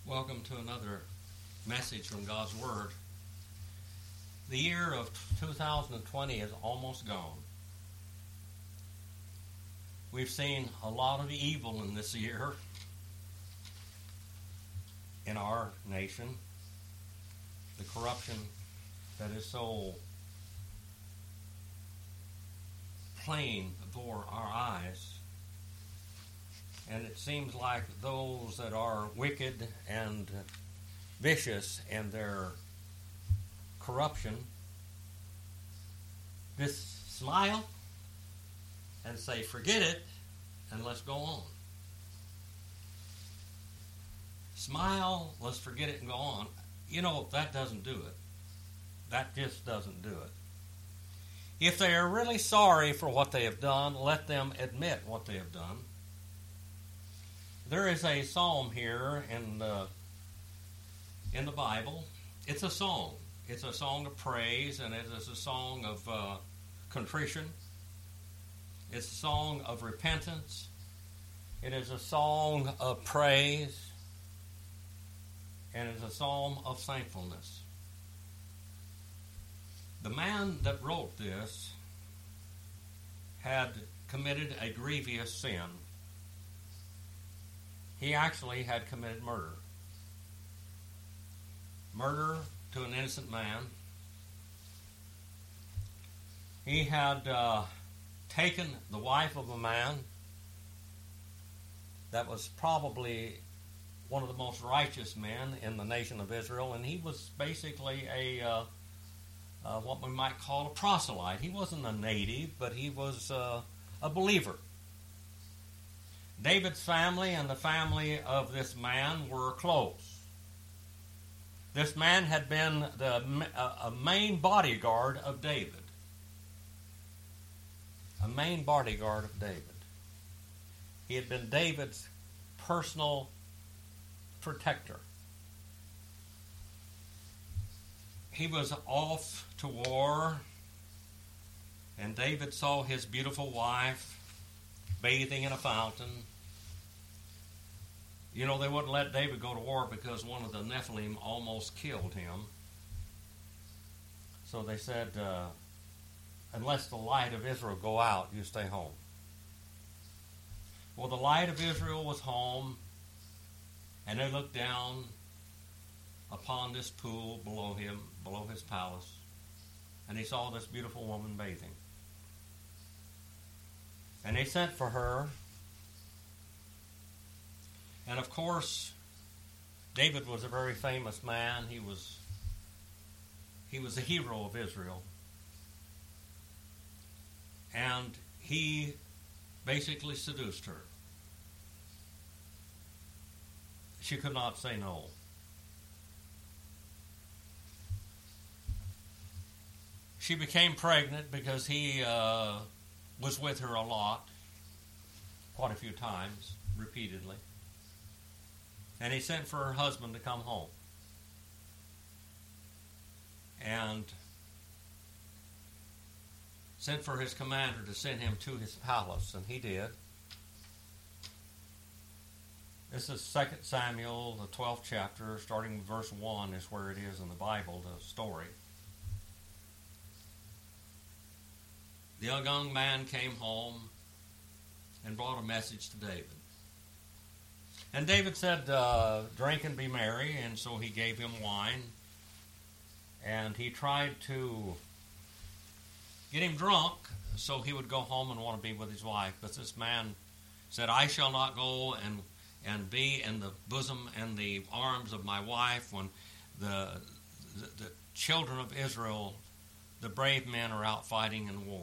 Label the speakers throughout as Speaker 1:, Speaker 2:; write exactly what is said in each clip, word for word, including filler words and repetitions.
Speaker 1: Welcome to another message from God's Word. The year of two thousand twenty is almost gone. We've seen a lot of evil in this year in our nation. The corruption that is so plain before our eyes. And it seems like those that are wicked and vicious in their corruption just smile and say, forget it, and let's go on. Smile, let's forget it and go on. You know, that doesn't do it. That just doesn't do it. If they are really sorry for what they have done, let them admit what they have done. There is a psalm here in the, in the Bible. It's a song. It's a song of praise, and it is a song of uh, contrition. It's a song of repentance. It is a song of praise. And it's a psalm of thankfulness. The man that wrote this had committed a grievous sin. He actually had committed murder. Murder to an innocent man. He had uh, taken the wife of a man that was probably one of the most righteous men in the nation of Israel, and he was basically a uh, uh, what we might call a proselyte. He wasn't a native, but he was uh, a believer. David's family and the family of this man were close. This man had been the, a main bodyguard of David. A main bodyguard of David. He had been David's personal protector. He was off to war, and David saw his beautiful wife bathing in a fountain. You know, they wouldn't let David go to war because one of the Nephilim almost killed him. So they said, uh, unless the light of Israel go out, you stay home. Well, the light of Israel was home, and they looked down upon this pool below him, below his palace, and he saw this beautiful woman bathing. And they sent for her. And of course, David was a very famous man. He was he was a hero of Israel. And he basically seduced her. She could not say no. She became pregnant because he uh, was with her a lot, quite a few times, repeatedly. And he sent for her husband to come home. And sent for his commander to send him to his palace, and he did. This is Second Samuel, the twelfth chapter, starting with verse one is where it is in the Bible, the story. The young man came home and brought a message to David. And David said, uh, drink and be merry, and so he gave him wine. And he tried to get him drunk so he would go home and want to be with his wife. But this man said, I shall not go and and be in the bosom and the arms of my wife when the, the, the children of Israel, the brave men, are out fighting in war.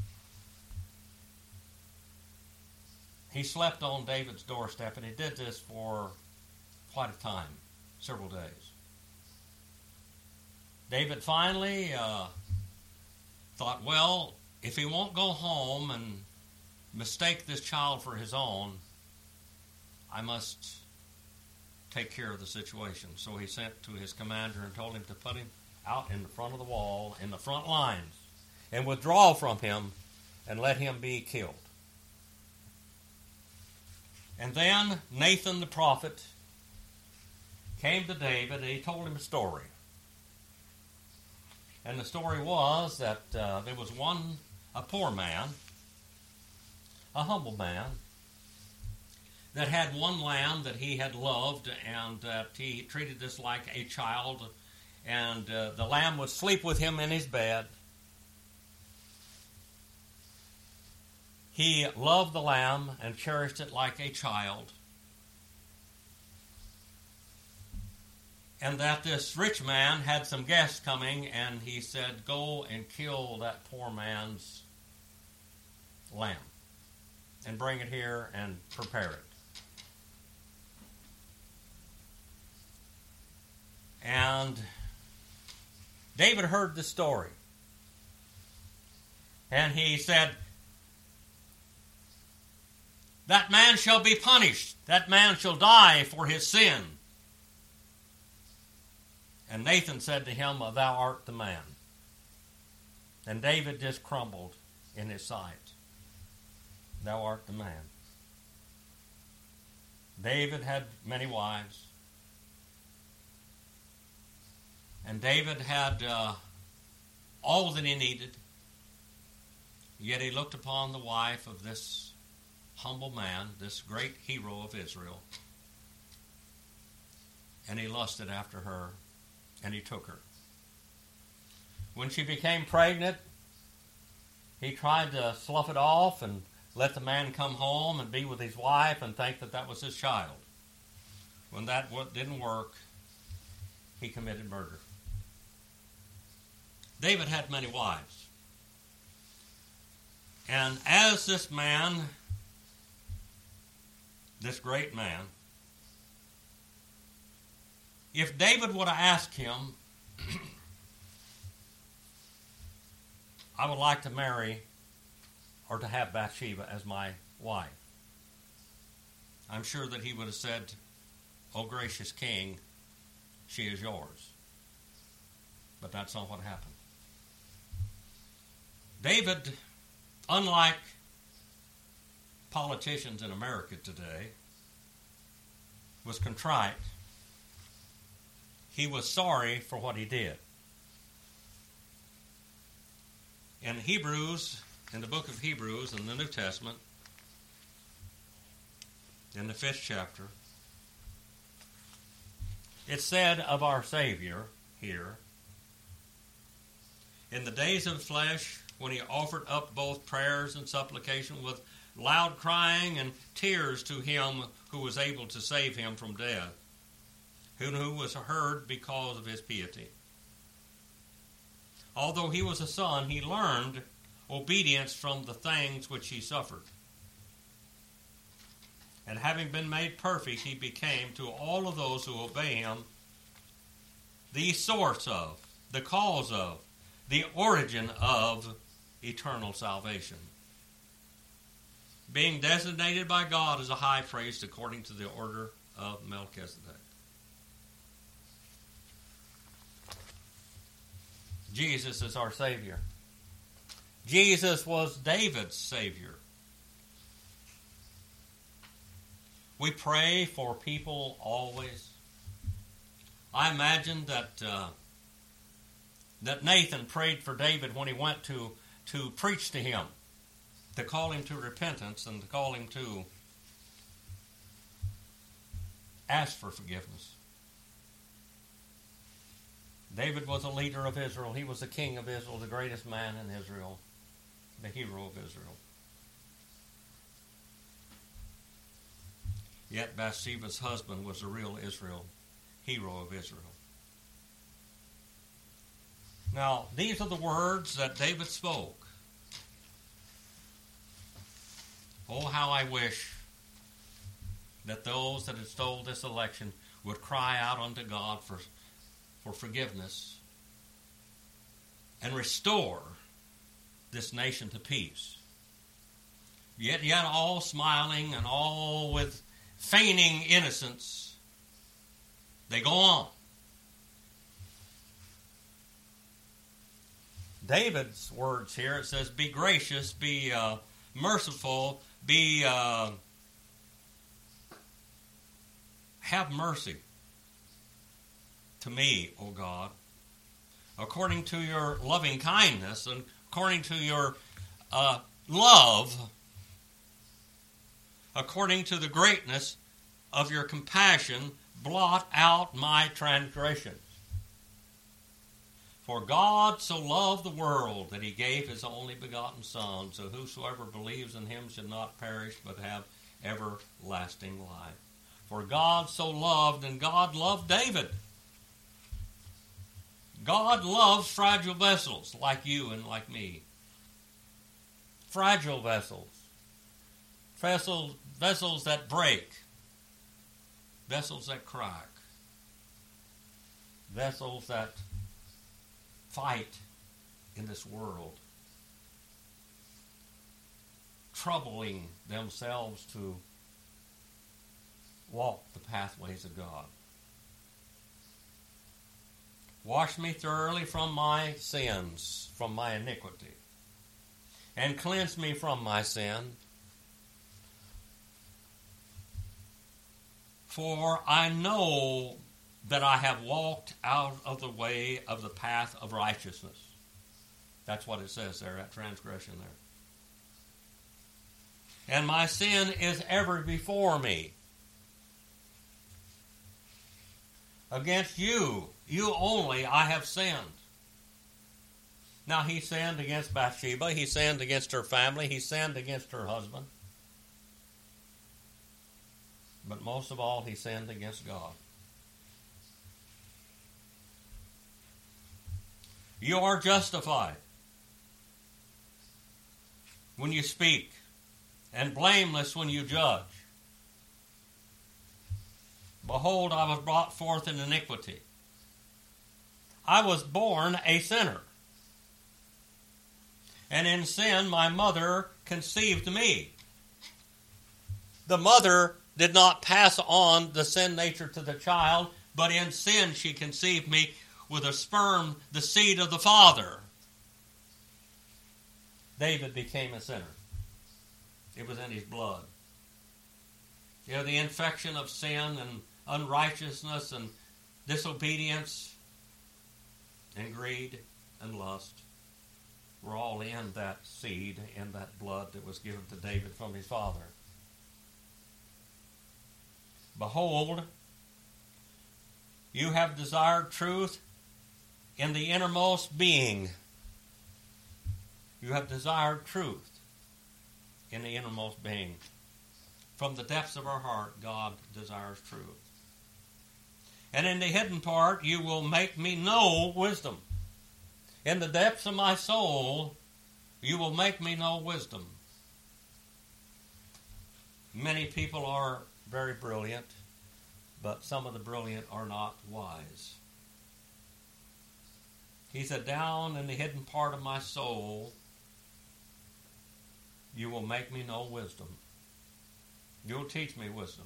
Speaker 1: He slept on David's doorstep, and he did this for quite a time, several days. David finally uh, thought, well, if he won't go home and mistake this child for his own, I must take care of the situation. So he sent to his commander and told him to put him out in the front of the wall, in the front lines, and withdraw from him and let him be killed. And then Nathan the prophet came to David and he told him a story. And the story was that uh, there was one, a poor man, a humble man, that had one lamb that he had loved, and that he treated this like a child, and uh, the lamb would sleep with him in his bed. He loved the lamb and cherished it like a child. And that this rich man had some guests coming, and he said, go and kill that poor man's lamb and bring it here and prepare it. And David heard the story. And he said, that man shall be punished. That man shall die for his sin. And Nathan said to him, thou art the man. And David just crumbled in his sight. Thou art the man. David had many wives. And David had uh, all that he needed. Yet he looked upon the wife of this humble man, this great hero of Israel, and he lusted after her, and he took her. When she became pregnant, he tried to slough it off and let the man come home and be with his wife and think that that was his child. When that didn't work, he committed murder. David had many wives. And as this man, this great man, if David would have asked him, I would like to marry or to have Bathsheba as my wife, I'm sure that he would have said, O gracious king, she is yours. But that's not what happened. David, unlike politicians in America today, was contrite. He was sorry for what he did. In Hebrews, in the book of Hebrews in the New Testament, in the fifth chapter, it said of our Savior here, in the days of flesh, when he offered up both prayers and supplication with loud crying and tears to him who was able to save him from death, who was heard because of his piety. Although he was a son, he learned obedience from the things which he suffered. And having been made perfect, he became to all of those who obey him the source of, the cause of, the origin of eternal salvation, being designated by God as a high priest according to the order of Melchizedek. Jesus is our Savior. Jesus was David's Savior. We pray for people always. I imagine that uh, that Nathan prayed for David when he went to, to preach to him, to call him to repentance and to call him to ask for forgiveness. David was a leader of Israel. He was the king of Israel, the greatest man in Israel, the hero of Israel. Yet Bathsheba's husband was the real Israel, hero of Israel. Now, these are the words that David spoke. Oh, how I wish that those that had stole this election would cry out unto God for, for forgiveness and restore this nation to peace. Yet, yet all smiling and all with feigning innocence, they go on. David's words here, it says, be gracious, be uh, merciful, be uh, have mercy. to me, O God, according to your loving kindness and according to your uh, love, according to the greatness of your compassion, blot out my transgressions. For God so loved the world that he gave his only begotten Son, so whosoever believes in him should not perish but have everlasting life. For God so loved, and God loved David. God loves fragile vessels like you and like me. Fragile vessels. Vessels, vessels that break. Vessels that crack. Vessels that fight in this world, troubling themselves to walk the pathways of God. Wash me thoroughly from my sins, from my iniquity, and cleanse me from my sin. For I know that I have walked out of the way of the path of righteousness. That's what it says there, that transgression there. And my sin is ever before me. Against you, you only, I have sinned. Now, he sinned against Bathsheba. He sinned against her family. He sinned against her husband. But most of all, he sinned against God. You are justified when you speak, and blameless when you judge. Behold, I was brought forth in iniquity. I was born a sinner. And in sin my mother conceived me. The mother did not pass on the sin nature to the child, but in sin she conceived me with a sperm, the seed of the father. David became a sinner. It was in his blood. You know, the infection of sin and unrighteousness and disobedience and greed and lust were all in that seed, in that blood that was given to David from his father. Behold, you have desired truth in the innermost being. You have desired truth in the innermost being. From the depths of our heart, God desires truth. And in the hidden part, you will make me know wisdom. In the depths of my soul, you will make me know wisdom. Many people are very brilliant, but some of the brilliant are not wise. He said, down in the hidden part of my soul, you will make me know wisdom. You'll teach me wisdom.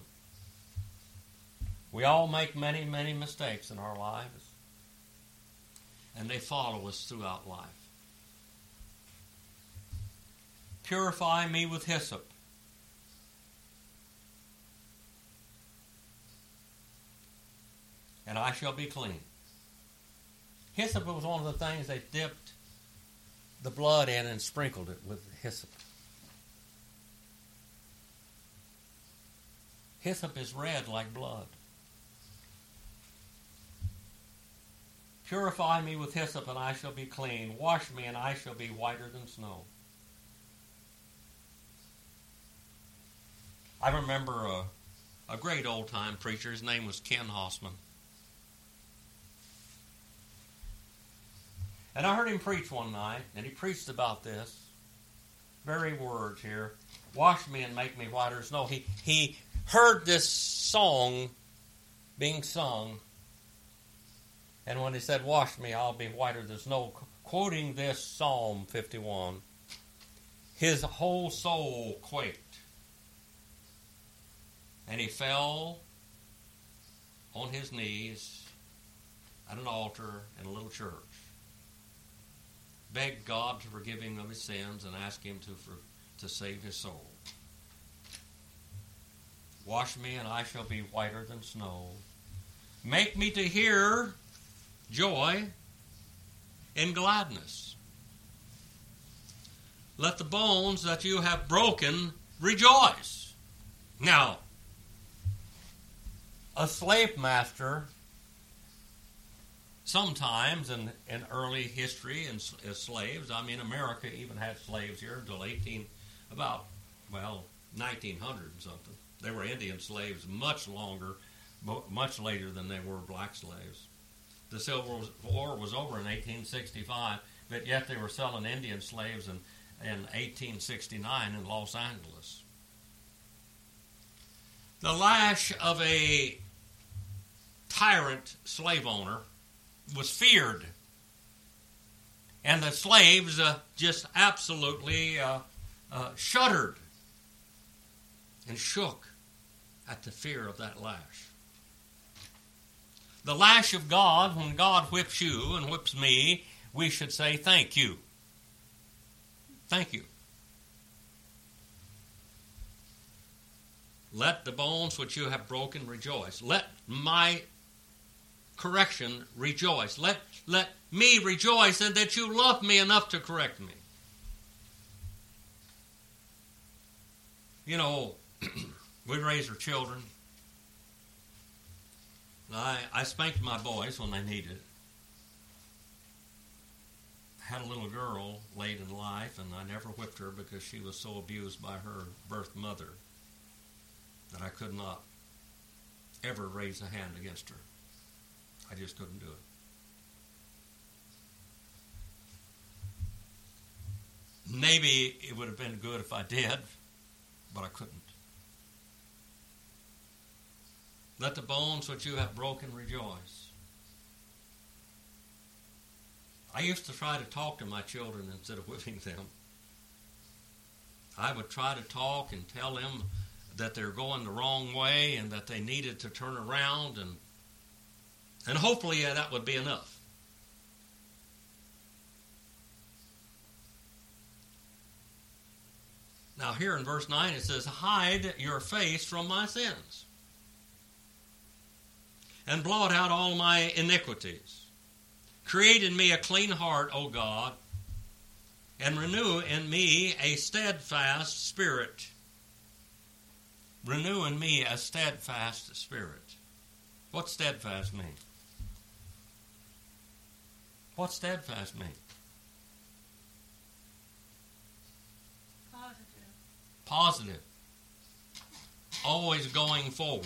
Speaker 1: We all make many, many mistakes in our lives, and they follow us throughout life. Purify me with hyssop, and I shall be clean. Hyssop was one of the things they dipped the blood in and sprinkled it with hyssop. Hyssop is red like blood. Purify me with hyssop, and I shall be clean. Wash me, and I shall be whiter than snow. I remember a, a great old-time preacher. His name was Ken Hossman. And I heard him preach one night, and he preached about this very words here. Wash me and make me whiter than snow. He, he heard this song being sung, and when he said, wash me, I'll be whiter than snow, quoting this Psalm fifty-one, his whole soul quaked, and he fell on his knees at an altar in a little church, begged God to forgive him of his sins and ask him to, for, to save his soul. Wash me, and I shall be whiter than snow. Make me to hear joy and gladness. Let the bones that you have broken rejoice. Now, a slave master, sometimes in, in early history and as slaves, I mean, America even had slaves here until eighteen, about, well, nineteen hundred and something. They were Indian slaves much longer, much later than they were black slaves. The Civil War was over in eighteen sixty-five, but yet they were selling Indian slaves in, in eighteen sixty-nine in Los Angeles. The lash of a tyrant slave owner was feared, and the slaves uh, just absolutely uh, uh, shuddered and shook at the fear of that lash. The lash of God, when God whips you and whips me, we should say, thank you. Thank you. Let the bones which you have broken rejoice. Let my correction rejoice. Let, let me rejoice in that you love me enough to correct me. You know, we raise our children. I, I spanked my boys when they needed it. I had a little girl late in life, and I never whipped her because she was so abused by her birth mother that I could not ever raise a hand against her. I just couldn't do it. Maybe it would have been good if I did, but I couldn't. Let the bones which you have broken rejoice. I used to try to talk to my children instead of whipping them. I would try to talk and tell them that they're going the wrong way and that they needed to turn around, and and hopefully yeah, that would be enough. Now here in verse nine it says, hide your face from my sins and blot out all my iniquities. Create in me a clean heart, O God, and renew in me a steadfast spirit. Renew in me a steadfast spirit. What's steadfast mean? What's steadfast mean?
Speaker 2: Positive.
Speaker 1: Positive. Always going forward.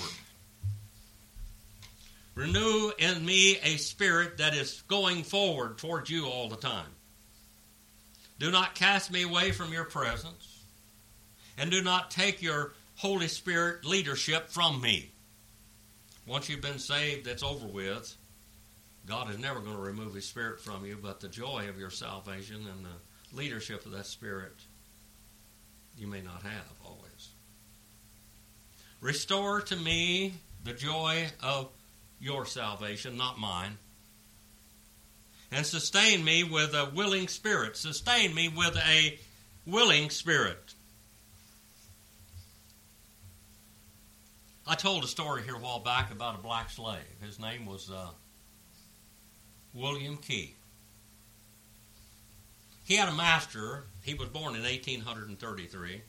Speaker 1: Renew in me a spirit that is going forward towards you all the time. Do not cast me away from your presence, and do not take your Holy Spirit leadership from me. Once you've been saved, that's over with. God is never going to remove His Spirit from you, but the joy of your salvation and the leadership of that Spirit you may not have always. Restore to me the joy of your salvation, not mine. And sustain me with a willing spirit. Sustain me with a willing spirit. I told a story here a while back about a black slave. His name was uh, William Key. He had a master. He was born in eighteen thirty-three.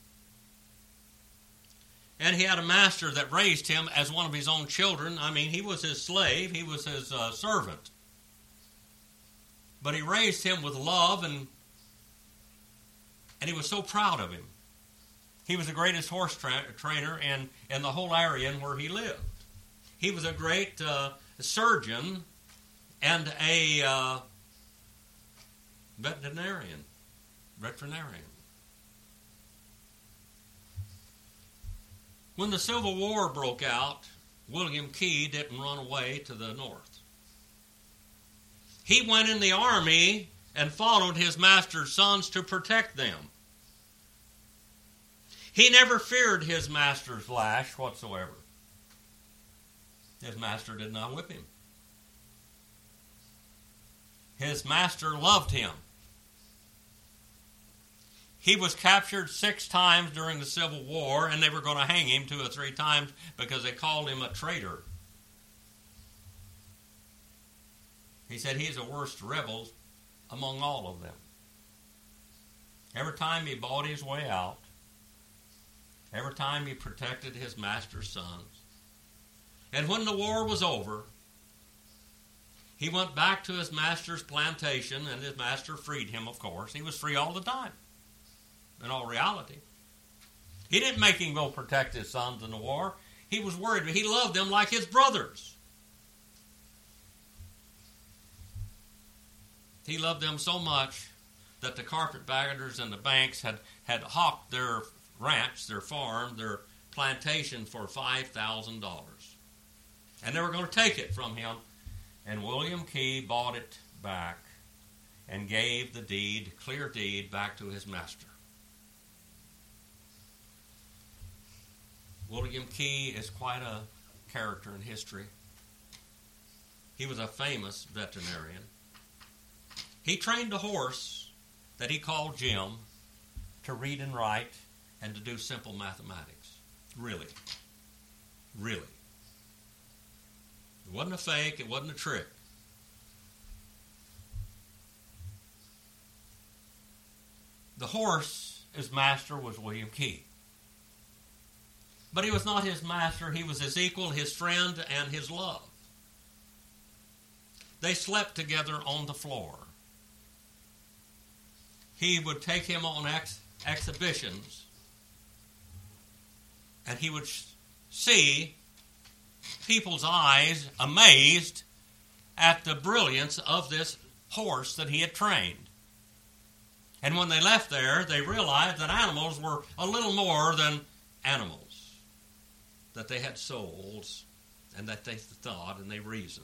Speaker 1: And he had a master that raised him as one of his own children. I mean, he was his slave. He was his uh, servant. But he raised him with love, and and he was so proud of him. He was the greatest horse tra- trainer in, in the whole area in where he lived. He was a great uh, surgeon and a uh, veterinarian. Veterinarian. When the Civil War broke out, William Key didn't run away to the north. He went in the army and followed his master's sons to protect them. He never feared his master's lash whatsoever. His master did not whip him. His master loved him. He was captured six times during the Civil War, and they were going to hang him two or three times because they called him a traitor. He said he's the worst rebel among all of them. Every time he bought his way out, every time he protected his master's sons, and when the war was over, he went back to his master's plantation, and his master freed him, of course. He was free all the time, in all reality. He didn't make him go protect his sons in the war. He was worried, but he loved them like his brothers. He loved them so much that the carpetbaggers and the banks had, had hawked their ranch, their farm, their plantation for five thousand dollars. And they were going to take it from him. And William Key bought it back and gave the deed, clear deed, back to his master. William Key is quite a character in history. He was a famous veterinarian. He trained a horse that he called Jim to read and write and to do simple mathematics. Really. Really. It wasn't a fake. It wasn't a trick. The horse, his master, was William Key. But he was not his master. He was his equal, his friend, and his love. They slept together on the floor. He would take him on ex- exhibitions, and he would sh- see people's eyes amazed at the brilliance of this horse that he had trained. And when they left there, they realized that animals were a little more than animals, that they had souls, and that they thought and they reasoned.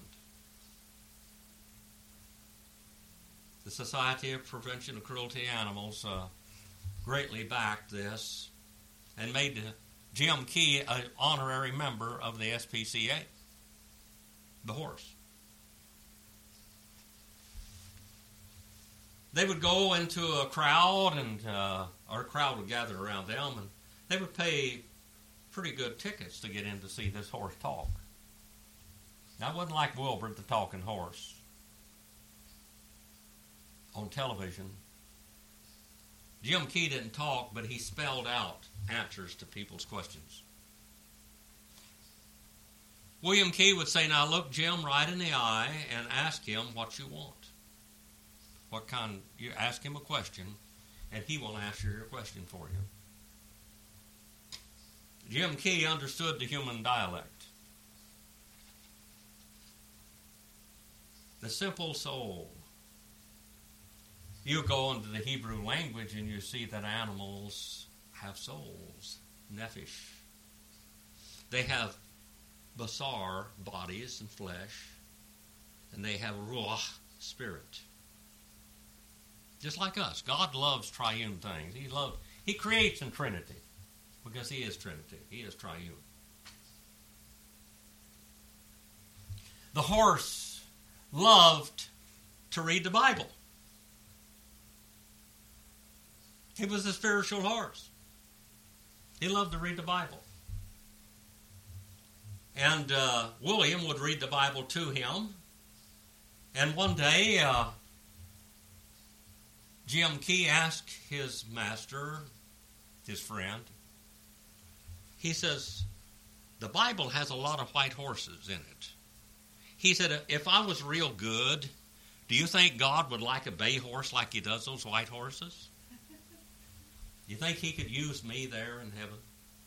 Speaker 1: The Society of Prevention of Cruelty to Animals uh, greatly backed this and made Jim Key an honorary member of the S P C A, the horse. They would go into a crowd, and uh, our crowd would gather around them, and they would pay pretty good tickets to get in to see this horse talk. Now, it wasn't like Wilbur, the talking horse, on television. Jim Key didn't talk, but he spelled out answers to people's questions. William Key would say, now look Jim right in the eye and ask him what you want. What kind, you ask him a question, and he will answer your question for you. Jim Key understood the human dialect. The simple soul. You go into the Hebrew language and you see that animals have souls, nephesh. They have basar, bodies and flesh, and they have ruach, spirit. Just like us. God loves triune things. He loves, He creates in Trinity because He is Trinity. He is triune. The horse loved to read the Bible. He was a spiritual horse. He loved to read the Bible. And uh, William would read the Bible to him. And one day, uh, Jim Key asked his master, his friend, he says, the Bible has a lot of white horses in it. He said, if I was real good, do you think God would like a bay horse like He does those white horses? You think He could use me there in heaven?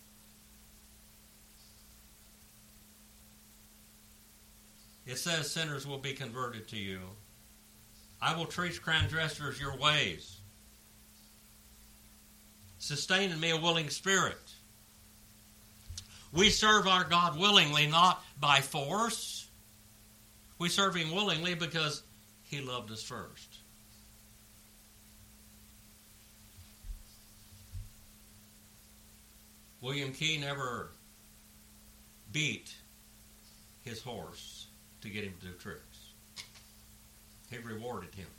Speaker 1: It says sinners will be converted to you. I will teach transgressors your ways. Sustain in me a willing spirit. We serve our God willingly, not by force. We serve Him willingly because He loved us first. William Key never beat his horse to get him to do tricks. He rewarded him.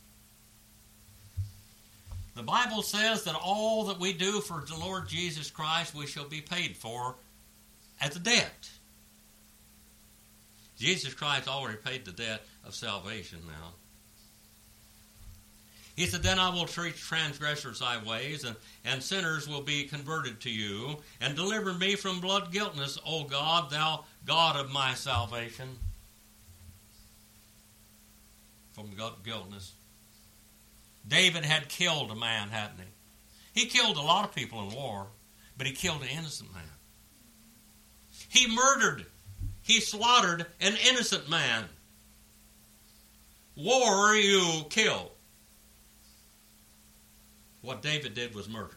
Speaker 1: The Bible says that all that we do for the Lord Jesus Christ, we shall be paid for as a debt. Jesus Christ already paid the debt of salvation now. He said, then I will treat transgressors thy ways, and, and sinners will be converted to you, and deliver me from blood guiltness, O God, thou God of my salvation. From blood guiltness. David had killed a man, hadn't he? He killed a lot of people in war, but he killed an innocent man. He murdered, he slaughtered an innocent man. War you kill. What David did was murder.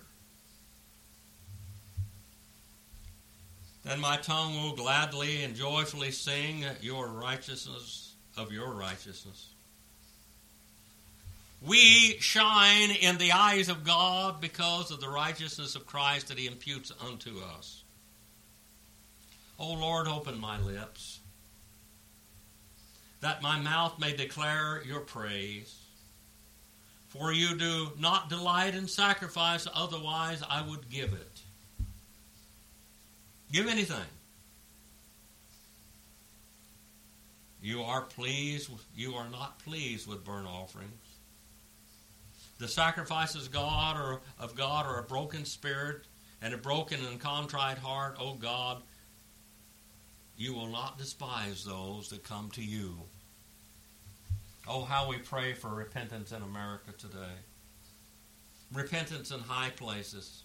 Speaker 1: Then my tongue will gladly and joyfully sing your righteousness of your righteousness. We shine in the eyes of God because of the righteousness of Christ that he imputes unto us. O Lord, open my lips, that my mouth may declare your praise. For you do not delight in sacrifice, otherwise I would give it. Give anything. You are pleased, you are not pleased with burnt offerings. The sacrifices God or of God are a broken spirit and a broken and contrite heart. O God, you will not despise those that come to you. Oh, how we pray for repentance in America today. Repentance in high places.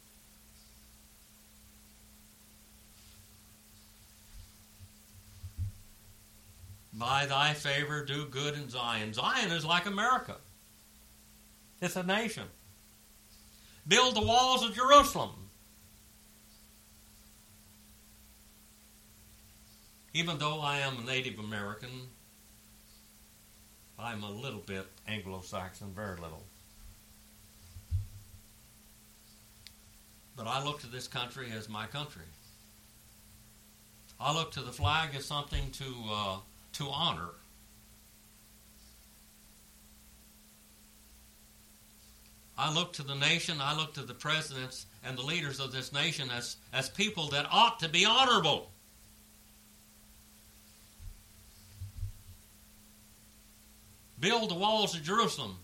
Speaker 1: By thy favor do good in Zion. Zion is like America. It's a nation. Build the walls of Jerusalem. Even though I am a Native American, I'm a little bit Anglo-Saxon, very little. But I look to this country as my country. I look to the flag as something to uh, to honor. I look to the nation, I look to the presidents and the leaders of this nation as, as people that ought to be honorable. Build the walls of Jerusalem.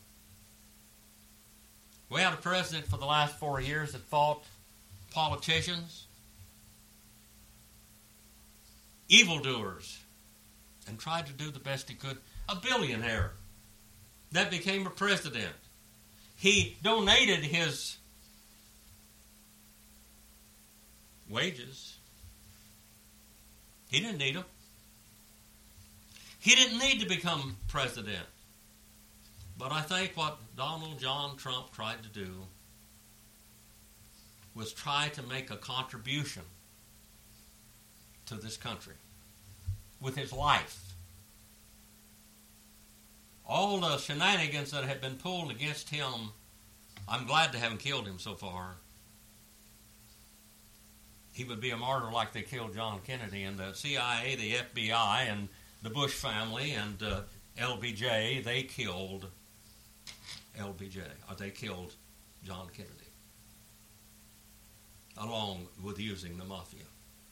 Speaker 1: We had a president for the last four years that fought politicians, evildoers, and tried to do the best he could. A billionaire that became a president. He donated his wages. He didn't need them. He didn't need to become president. But I think what Donald John Trump tried to do was try to make a contribution to this country with his life. All the shenanigans that have been pulled against him, I'm glad they haven't killed him so far. He would be a martyr like they killed John Kennedy, and the C I A, the F B I, and the Bush family, and uh, L B J, they killed L B J, or they killed John Kennedy, along with using the mafia.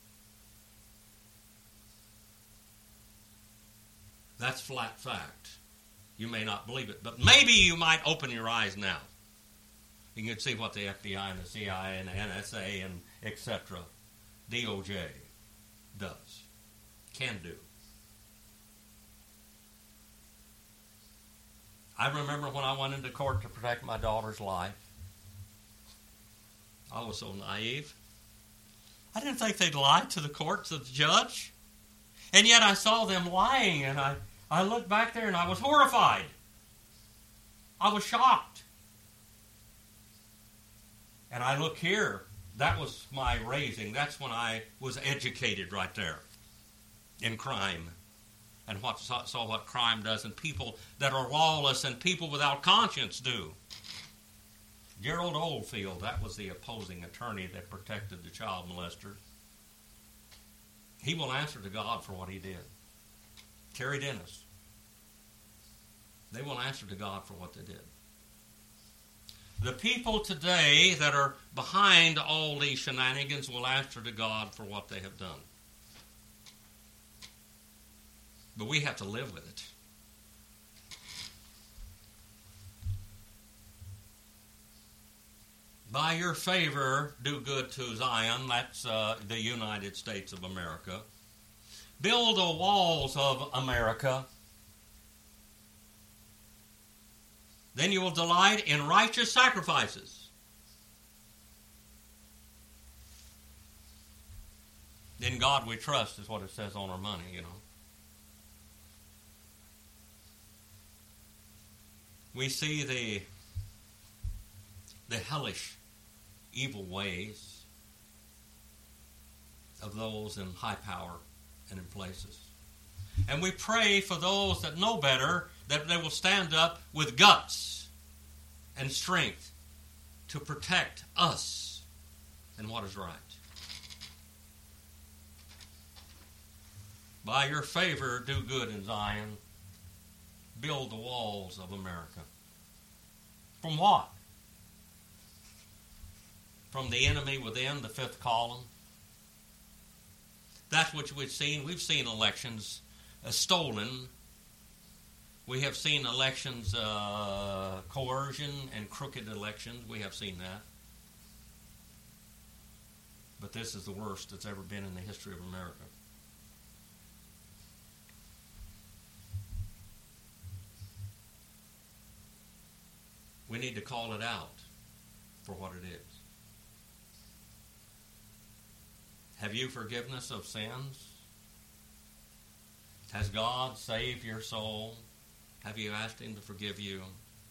Speaker 1: That's flat fact. You may not believe it, but maybe you might open your eyes now. You can see what the F B I and the C I A and the N S A and et cetera, D O J does, can do. I remember when I went into court to protect my daughter's life. I was so naive. I didn't think they'd lie to the court, to the judge. And yet I saw them lying, and I, I looked back there and I was horrified. I was shocked. And I look here. That was my raising. That's when I was educated right there in crime. And what saw, saw what crime does, and people that are lawless and people without conscience do. Gerald Oldfield, that was the opposing attorney that protected the child molesters. He will answer to God for what he did. Terry Dennis. They will answer to God for what they did. The people today that are behind all these shenanigans will answer to God for what they have done. But we have to live with it. By your favor, do good to Zion. That's uh, the United States of America. Build the walls of America. Then you will delight in righteous sacrifices. In God we trust is what it says on our money, you know. We see the, the hellish, evil ways of those in high power and in places. And we pray for those that know better, that they will stand up with guts and strength to protect us and what is right. By your favor, do good in Zion. Build the walls of America. From what? From the enemy within, the fifth column. That's what we've seen. We've seen elections uh, stolen. We have seen elections, uh, coercion and crooked elections. We have seen that. But this is the worst that's ever been in the history of America. We need to call it out for what it is. Have you forgiveness of sins? Has God saved your soul? Have you asked Him to forgive you?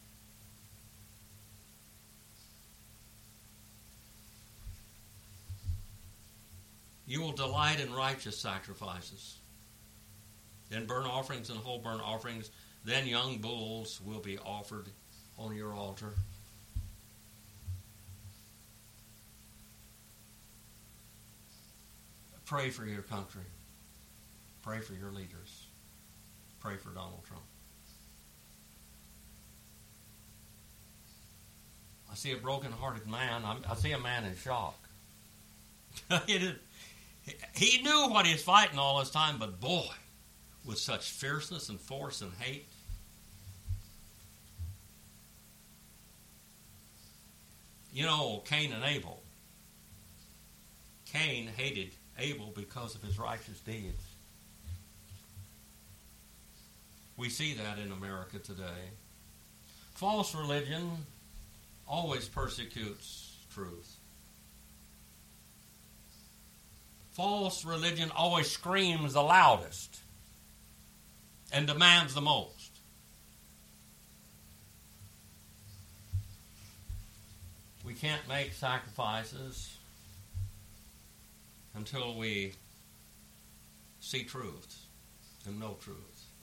Speaker 1: You will delight in righteous sacrifices. Then burnt offerings and whole burnt offerings. Then young bulls will be offered on your altar. Pray for your country. Pray for your leaders. Pray for Donald Trump. I see a broken-hearted man. I see a man in shock. He knew what he was fighting all this time, but boy, with such fierceness and force and hate. You know, Cain and Abel. Cain hated Abel because of his righteous deeds. We see that in America today. False religion always persecutes truth. False religion always screams the loudest and demands the most. We can't make sacrifices until we see truth and know truth.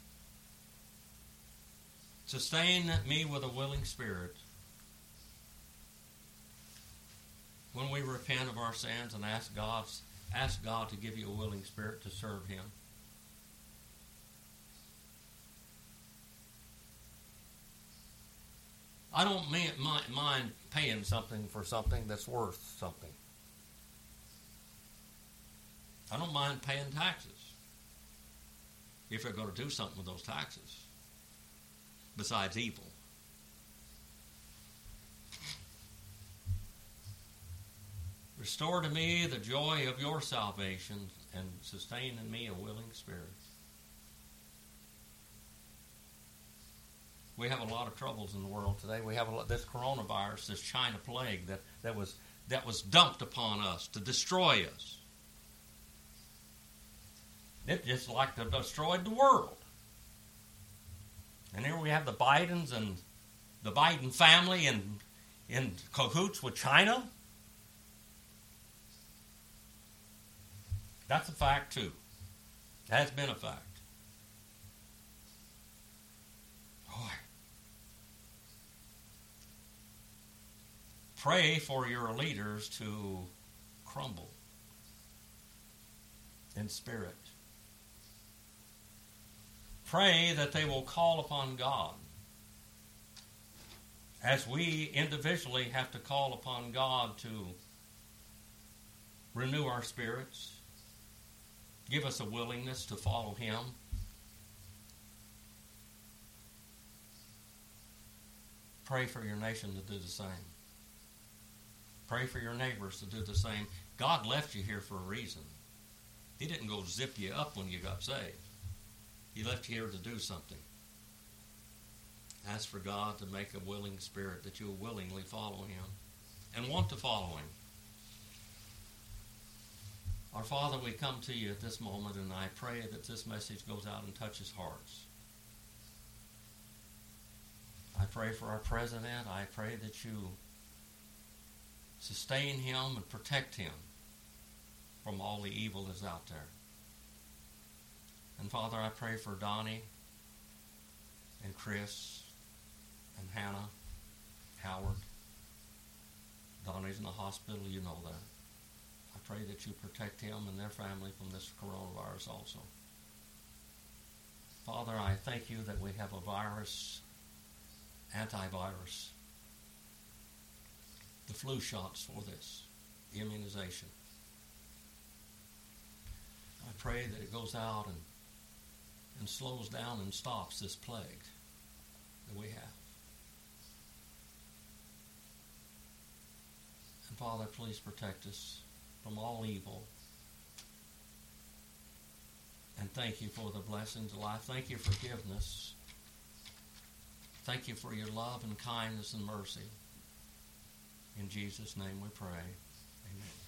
Speaker 1: Sustain me with a willing spirit. When we repent of our sins and ask God, ask God to give you a willing spirit to serve Him. I don't mind paying something for something that's worth something. I don't mind paying taxes if you're going to do something with those taxes besides evil. Restore to me the joy of your salvation and sustain in me a willing spirit. We have a lot of troubles in the world today. We have a lot, this coronavirus, this China plague that, that was that was dumped upon us to destroy us. It just like to destroyed the world. And here we have the Bidens and the Biden family in in cahoots with China. That's a fact too. That has been a fact. Boy. Pray for your leaders to crumble in spirit. Pray that they will call upon God, as we individually have to call upon God to renew our spirits, give us a willingness to follow Him, Pray for your nation to do the same. Pray for your neighbors to do the same. God left you here for a reason. He didn't go zip you up when you got saved. He left you here to do something. Ask for God to make a willing spirit, that you'll willingly follow Him and want to follow Him. Our Father, we come to you at this moment, and I pray that this message goes out and touches hearts. I pray for our president. I pray that you sustain him and protect him from all the evil that's out there. And Father, I pray for Donnie and Chris and Hannah, Howard. Donnie's in the hospital, you know that. I pray that you protect him and their family from this coronavirus also. Father, I thank you that we have a virus, antivirus, the flu shots for this, immunization. I pray that it goes out and, and slows down and stops this plague that we have. And Father, please protect us from all evil. And thank you for the blessings of life. Thank you for forgiveness. Thank you for your love and kindness and mercy. In Jesus' name we pray. Amen.